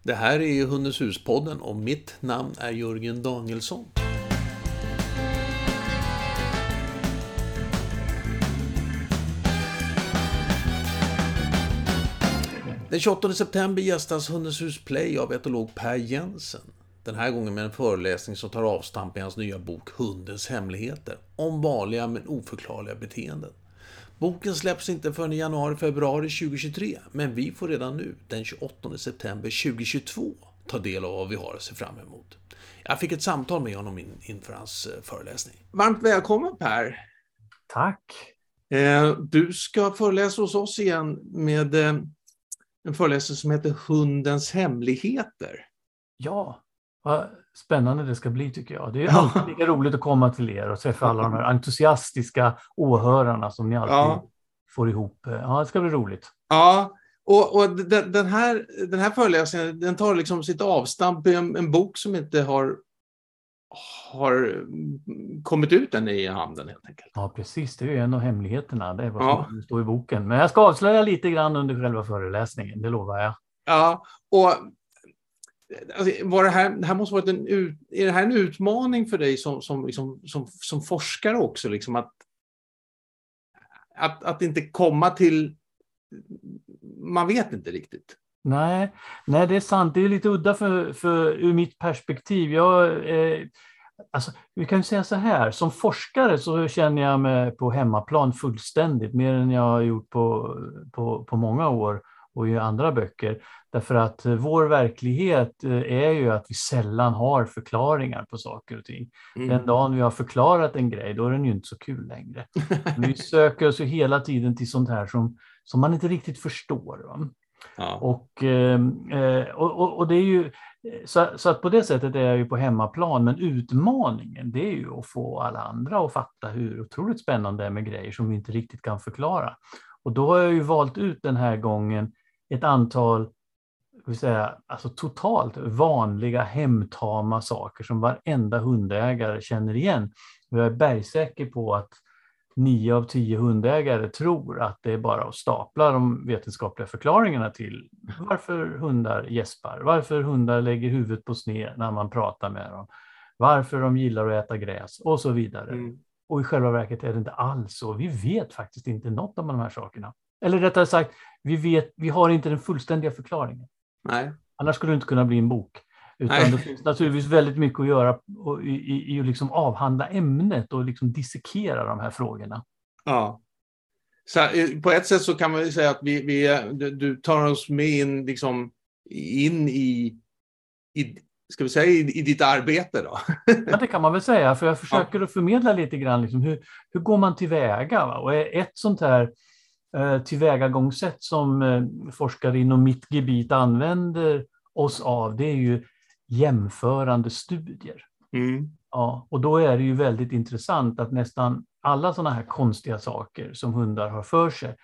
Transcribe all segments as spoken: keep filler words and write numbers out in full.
Det här är Hundens hus-podden och mitt namn är Jörgen Danielsson. Den tjugoåttonde september gästas Hundens hus Play av etolog Per Jensen. Den här gången med en föreläsning som tar avstamp i hans nya bok Hundens hemligheter. Om vanliga men oförklarliga beteenden. Boken släpps inte förrän i januari-februari tjugohundratjugotre, men vi får redan nu, den tjugoåttonde september tjugohundratjugotvå, ta del av vad vi har att se fram emot. Jag fick ett samtal med honom in, inför hans föreläsning. Varmt välkommen Per! Tack! Eh, du ska föreläsa hos oss igen med eh, en föreläsning som heter Hundens hemligheter. Ja, vad spännande det ska bli tycker jag. Det är alltid lika roligt att komma till er och träffa alla de här entusiastiska åhörarna som ni alltid ja. får ihop. Ja, det ska bli roligt. Ja, och, och den, här, den här föreläsningen den tar liksom sitt avstamp i en, en bok som inte har, har kommit ut än i handen helt enkelt. Ja, precis. Det är ju en av hemligheterna. Det är vad ja. som står i boken. Men jag ska avslöja lite grann under själva föreläsningen, det lovar jag. Ja, och alltså, var det, här, det här måste vara en, är det här en utmaning för dig som, som, liksom, som, som forskare också? Liksom, att, att, att inte komma till... Man vet inte riktigt. Nej, nej, det är sant. Det är lite udda för, för, ur mitt perspektiv. Jag, eh, alltså, vi kan ju säga så här. Som forskare så känner jag mig på hemmaplan fullständigt. Mer än jag har gjort på, på, på många år och i andra böcker. Därför att vår verklighet är ju att vi sällan har förklaringar på saker och ting. Mm. Den dagen vi har förklarat en grej, då är den ju inte så kul längre. Vi söker oss ju hela tiden till sånt här som, som man inte riktigt förstår. Va? Ja. Och, eh, och, och, och det är ju, så, så att på det sättet är jag ju på hemmaplan. Men utmaningen, det är ju att få alla andra att fatta hur otroligt spännande det är med grejer som vi inte riktigt kan förklara. Och då har jag ju valt ut den här gången ett antal, vill säga, alltså totalt vanliga hemtama saker som varenda hundägare känner igen. Och jag är bergsäker på att nio av tio hundägare tror att det är bara att stapla de vetenskapliga förklaringarna till varför hundar gäspar, varför hundar lägger huvudet på sned när man pratar med dem, varför de gillar att äta gräs och så vidare. Mm. Och i själva verket är det inte alls så. Vi vet faktiskt inte något om de här sakerna. Eller rättare sagt, vi, vet, vi har inte den fullständiga förklaringen. Nej. Annars skulle det inte kunna bli en bok. Utan Nej. Det finns naturligtvis väldigt mycket att göra i, i, i att liksom avhandla ämnet och liksom dissekera de här frågorna. Ja. Så, på ett sätt så kan man säga att vi, vi, du, du tar oss med in, liksom, in i, i, ska vi säga, i, i ditt arbete då? Ja, det kan man väl säga. För jag försöker ja. att förmedla lite grann liksom, hur, hur går man tillväga? Va? Och ett sånt här tillvägagångssätt som forskare inom mitt gebit använder oss av, det är ju jämförande studier. Mm. Ja, och då är det ju väldigt intressant att nästan alla sådana här konstiga saker som hundar har för sig,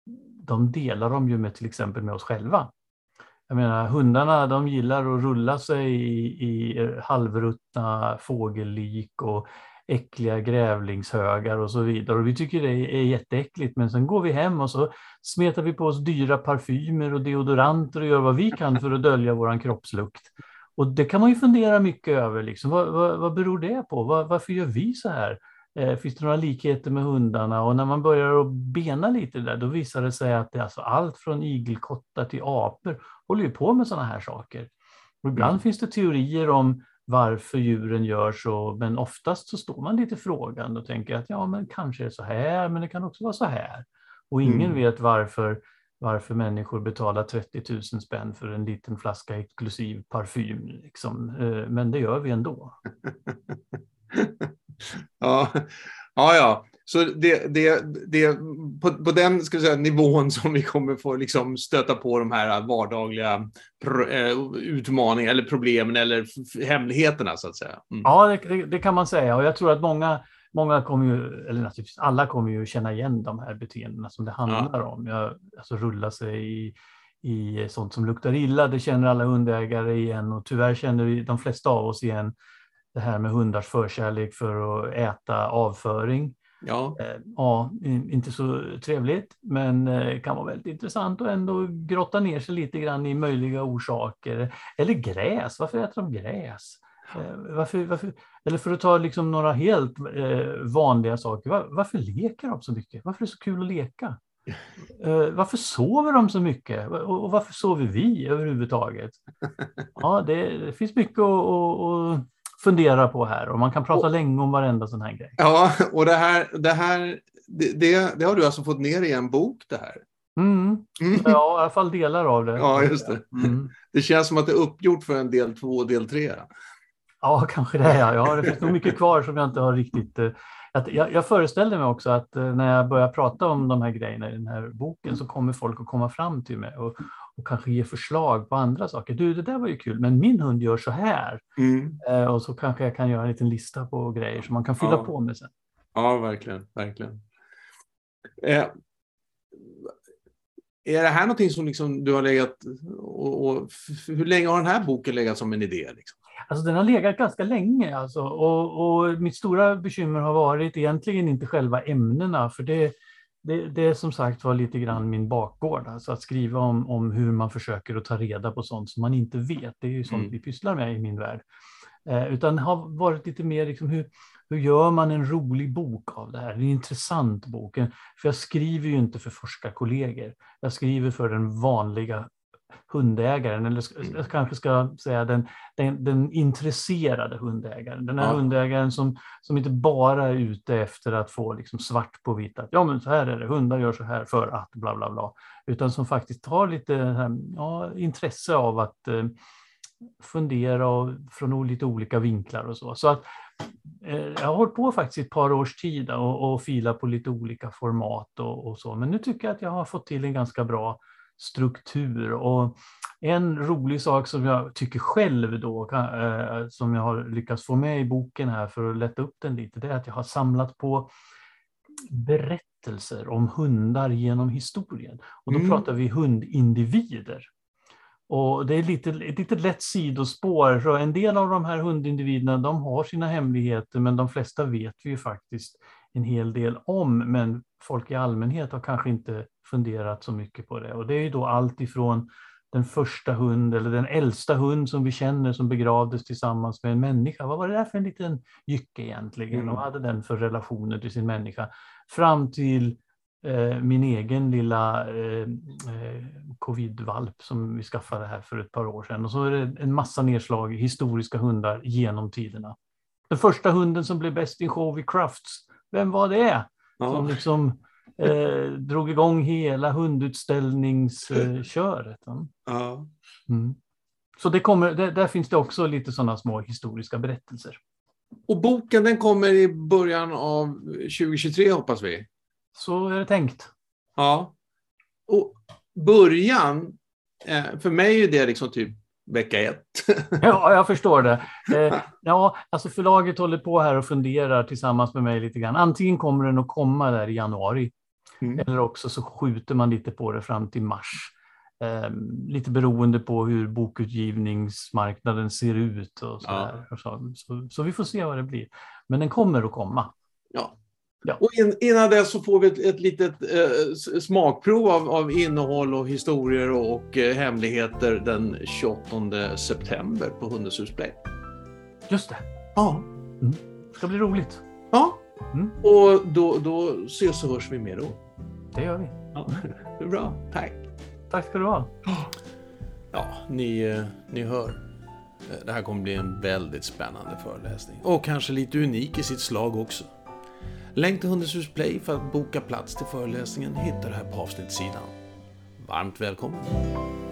de delar de ju med till exempel med oss själva. Jag menar, hundarna de gillar att rulla sig i, i halvruttna fågellik och äckliga grävlingshögar och så vidare. Och vi tycker det är jätteäckligt, men sen går vi hem och så smetar vi på oss dyra parfymer och deodoranter och gör vad vi kan för att dölja våran kroppslukt. Och det kan man ju fundera mycket över. Liksom. Vad, vad, vad beror det på? Var, varför gör vi så här? Eh, finns det några likheter med hundarna? Och när man börjar att bena lite där, då visar det sig att det är alltså allt från igelkottar till apor håller ju på med sådana här saker. Och ibland mm. finns det teorier om varför djuren gör så, men oftast så står man lite frågande och tänker att ja, men kanske är det så här, men det kan också vara så här. Och ingen mm. vet varför, varför människor betalar trettio tusen spänn för en liten flaska exklusiv parfym. Liksom. Men det gör vi ändå. ja, ja, ja. Så det, det, det på, på den ska jag säga, nivån som vi kommer få liksom stöta på de här vardagliga pro, utmaningarna eller problemen eller hemligheterna så att säga. Mm. Ja, det, det, det kan man säga. Och jag tror att många, många kommer ju, eller naturligtvis alla kommer ju känna igen de här beteendena som det handlar ja. om. Jag, alltså rulla sig i, i sånt som luktar illa, det känner alla hundägare igen. Och tyvärr känner vi, de flesta av oss igen det här med hundars förkärlek för att äta avföring. Ja. Ja, inte så trevligt, men kan vara väldigt intressant och ändå grotta ner sig lite grann i möjliga orsaker. Eller gräs, varför äter de gräs? Varför, varför, eller för att ta liksom några helt vanliga saker, var, varför leker de så mycket? Varför är det så kul att leka? Varför sover de så mycket? Och varför sover vi överhuvudtaget? Ja, det, det finns mycket att, att fundera på här och man kan prata och, länge om varenda sån här grej. Ja, och det här, det här det, det, det har du alltså fått ner i en bok det här. Mm. Mm. Ja, i alla fall delar av det. Ja, just det. Mm. Det känns som att det är uppgjort för en del två och del tre. Ja, kanske det. Ja, ja det finns nog mycket kvar som jag inte har riktigt... Att jag, jag föreställde mig också att när jag börjar prata om de här grejerna i den här boken så kommer folk att komma fram till mig och, och kanske ge förslag på andra saker. Du, det där var ju kul, men min hund gör så här. Mm. Eh, och så kanske jag kan göra en liten lista på grejer som man kan fylla ja. på med sen. Ja, verkligen. verkligen. Eh, är det här någonting som liksom du har legat... Och, och, hur länge har den här boken legat som en idé? Liksom? Alltså den har legat ganska länge alltså. och, och mitt stora bekymmer har varit egentligen inte själva ämnena, för det, det, det är som sagt var lite grann min bakgård, alltså att skriva om, om hur man försöker att ta reda på sånt som man inte vet, det är ju sånt mm. vi pysslar med i min värld, eh, utan har varit lite mer liksom hur, hur gör man en rolig bok av det här, en intressant bok, för jag skriver ju inte för forskarkollegor, jag skriver för den vanliga hundägaren, eller jag kanske ska säga den, den, den intresserade hundägaren. Den här ja. hundägaren som, som inte bara är ute efter att få liksom svart på vitt, att ja men så här är det, hundar gör så här för att bla bla bla, utan som faktiskt har lite här, ja, intresse av att eh, fundera och, från lite olika vinklar och så. Så att eh, jag har hållit på faktiskt ett par års tid och, och fila på lite olika format och, och så, men nu tycker jag att jag har fått till en ganska bra struktur, och en rolig sak som jag tycker själv då kan, eh, som jag har lyckats få med i boken här för att lätta upp den lite, det är att jag har samlat på berättelser om hundar genom historien, och då mm. pratar vi hundindivider. Och det är lite, ett lite lätt sidospår, så en del av de här hundindividerna, de har sina hemligheter, men de flesta vet vi ju faktiskt en hel del om, men folk i allmänhet har kanske inte funderat så mycket på det. Och det är ju då allt ifrån den första hund eller den äldsta hund som vi känner som begravdes tillsammans med en människa. Vad var det där för en liten jycke egentligen? Mm. Och hade den för relationer till sin människa? Fram till eh, min egen lilla eh, covid-valp som vi skaffade här för ett par år sedan. Och så är det en massa nedslag i historiska hundar genom tiderna. Den första hunden som blev bäst i show i Crufts, vem var det? Ja. Som liksom eh, drog igång hela hundutställningsköret. Eh, ja. Mm. Så det kommer, det, där finns det också lite sådana små historiska berättelser. Och boken den kommer i början av tjugohundratjugotre hoppas vi. Så är det tänkt. Ja. Och början, eh, för mig är det liksom typ vecka ett. Ja, jag förstår det. Eh, ja, alltså förlaget håller på här och funderar tillsammans med mig lite grann. Antingen kommer den att komma där i januari. Mm. Eller också så skjuter man lite på det fram till mars. Eh, lite beroende på hur bokutgivningsmarknaden ser ut. Och så, ja. och så, så, så vi får se vad det blir. Men den kommer att komma. Ja. Ja. Och in, innan dess så får vi ett, ett litet eh, smakprov av, av innehåll och historier och, och eh, hemligheter den tjugoåttonde september på Hundens hus Play. Just det. Ja. Mm. Det ska bli roligt. Ja. Mm. Och då, då ses och hörs vi mer då. Det gör vi. Ja. Det är bra. Tack. Tack ska du ha. Ja, ni, ni hör. Det här kommer bli en väldigt spännande föreläsning. Och kanske lite unik i sitt slag också. Länk till Hundens hus Play för att boka plats till föreläsningen hittar du här på avsnittssidan. Varmt välkommen!